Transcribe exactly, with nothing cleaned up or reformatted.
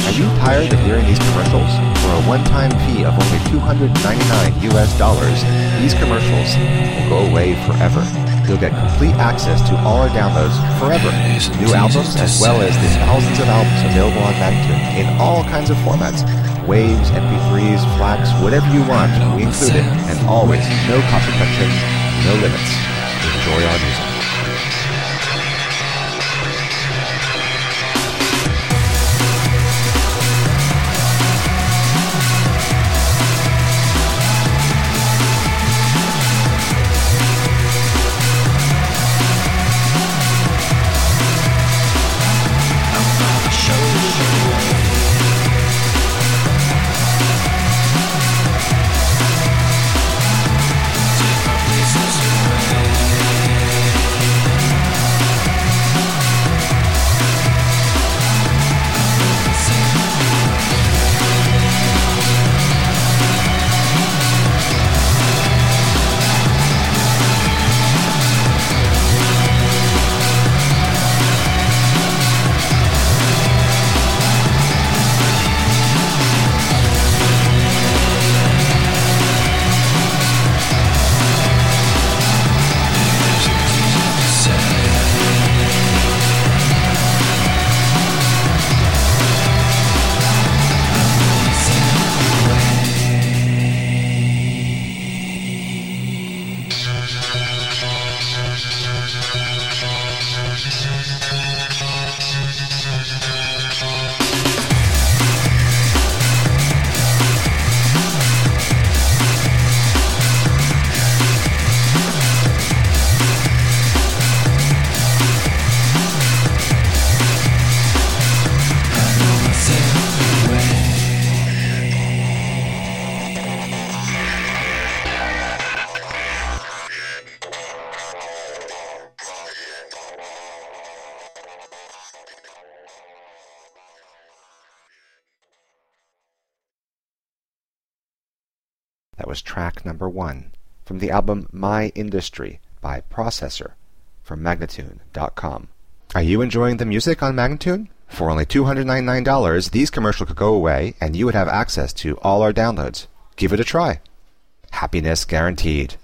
Are you tired of hearing these commercials? For a one-time fee of only two hundred ninety-nine U S dollars, these commercials will go away forever. You'll get complete access to all our downloads forever. New albums as well as the thousands of albums available on Magnatune in all kinds of formats. Waves, M P threes, FLACs, whatever you want, we include it. And always, no cost protection, no limits. Enjoy our music. That was track number one from the album My Industry by Processor from Magnatune dot com. Are you enjoying the music on Magnatune? For only two hundred ninety-nine dollars, these commercials could go away and you would have access to all our downloads. Give it a try. Happiness guaranteed.